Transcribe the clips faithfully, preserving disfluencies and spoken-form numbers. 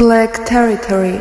Black Territory.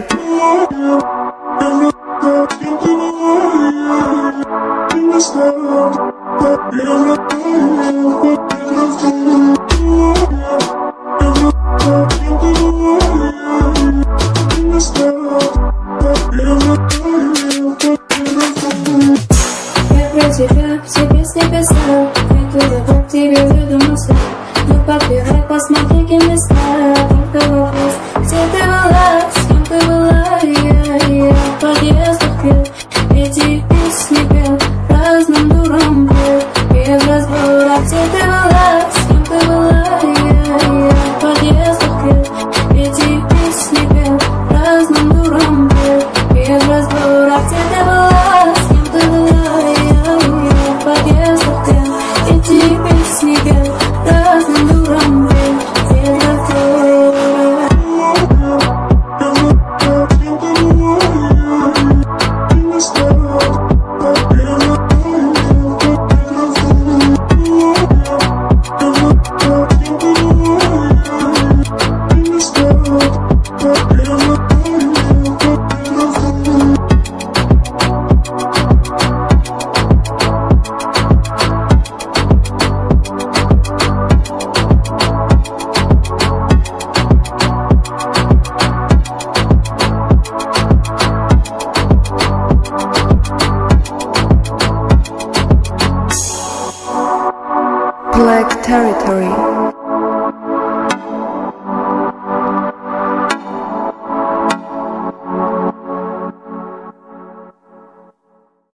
Я про тебя все песни писала, эту любовь к тебе влюбился. Ну подбирай, посмотри, кем ты стала. Только вопрос, где ты была, с кем ты была. Я, я в подъездах пел, эти песни пел, разным дурам пел. Без разбора, где ты была, с кем ты была. Я, я в подъездах пел, эти песни пел, разным дурам пел. Без разбора, где ты была, с кем ты была. Я, я в подъездах пел, эти песни пел, разным дурам пел. Без разбора. Black Territory.